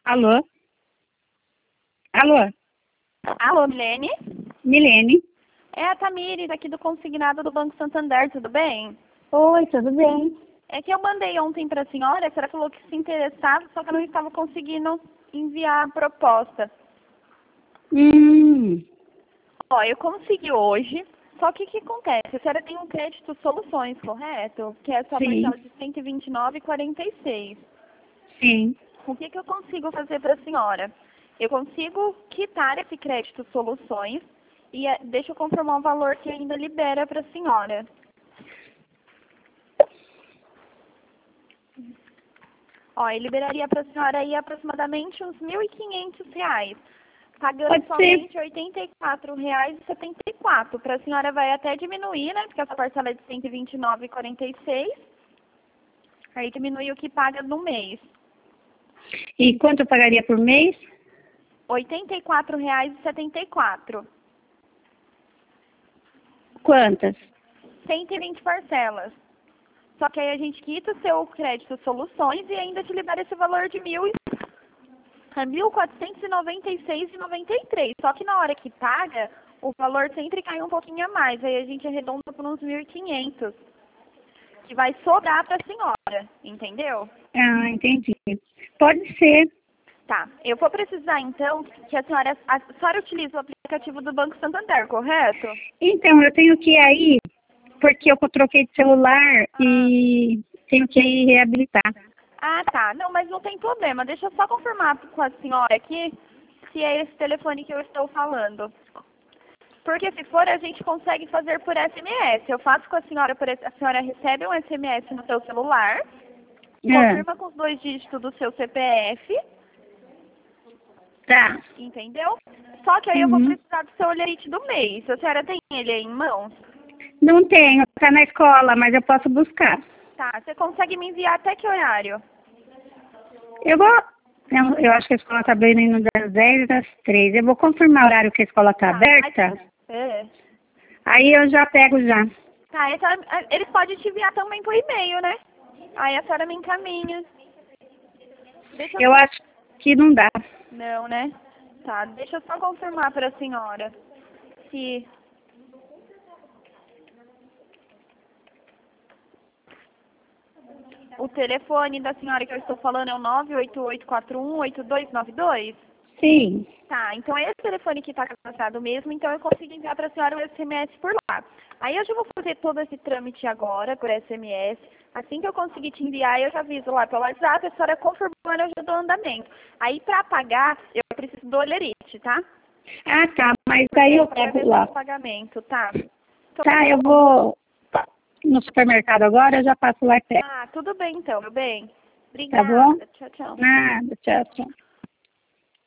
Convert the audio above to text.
Alô? Alô? Alô, Milene? Milene? É a Tamires, aqui do Consignado do Banco Santander, tudo bem? Oi, tudo bem? É que eu mandei ontem para a senhora falou que se interessava, só que eu não estava conseguindo enviar a proposta. Hum, Ó, eu consegui hoje, só que o que acontece? A senhora tem um crédito soluções, correto? Que é a sua sim, parcela de 129,46. sim. O que eu consigo fazer para a senhora? Eu consigo quitar esse crédito soluções e deixa eu confirmar o valor que ainda libera para a senhora. Ó, eu liberaria para a senhora aí aproximadamente uns R$ 1.500, pagando Pode ser. somente R$ 84,74. Para a senhora vai até diminuir, né? Porque essa parcela é de 129,46. Aí diminui o que paga no mês. E quanto eu pagaria por mês? R$ 84,74. Quantas? 120 parcelas. Só que aí a gente quita o seu crédito soluções e ainda te libera esse valor de R$ 1.496,93. Só que na hora que paga, o valor sempre cai um pouquinho a mais. Aí a gente arredonda por uns 1.500, que vai sobrar para a senhora, entendeu? Ah, entendi. Pode ser. Tá, eu vou precisar então que a senhora utilize o aplicativo do Banco Santander, correto? Então, eu tenho que ir aí, porque eu troquei de celular e tenho que ir reabilitar. Ah, tá. Não, mas não tem problema. Deixa eu só confirmar com a senhora aqui se é esse telefone que eu estou falando. Porque se for, a gente consegue fazer por SMS. Eu faço com a senhora, a senhora recebe um SMS no seu celular, Ah, confirma com os 2 dígitos do seu CPF, tá. entendeu? Só que aí eu vou Uhum. precisar do seu olharite do mês. A senhora tem ele aí em mãos? Não tenho, tá na escola, mas eu posso buscar. Tá, você consegue me enviar até que horário? Eu vou. Eu acho que a escola está abrindo das 10 às 3. Eu vou confirmar o horário que a escola está Tá, aberta. é. Aí eu já pego já. Tá, eles podem te enviar também por e-mail, né? Aí a senhora me encaminha. Deixa eu... Eu acho que não dá. Não, né? Tá, deixa eu só confirmar para a senhora se... O telefone da senhora que eu estou falando é o 988418292? Sim. Tá, então é esse telefone que está cadastrado mesmo, então eu consigo enviar para a senhora um SMS por lá. Aí eu já vou fazer todo esse trâmite agora por SMS. Assim que eu conseguir te enviar, eu já aviso lá pelo WhatsApp, a senhora confirmando, eu já dou andamento. Aí para pagar, eu preciso do olerite, tá? Ah, tá. Mas Porque daí aí eu vai pego ver lá. o pagamento, tá? Então, Tá, eu vou no supermercado agora, eu já passo lá e pego. tudo bem então, meu bem. Tá bom? Obrigada. Tchau, tchau. Nada. Tchau, tchau.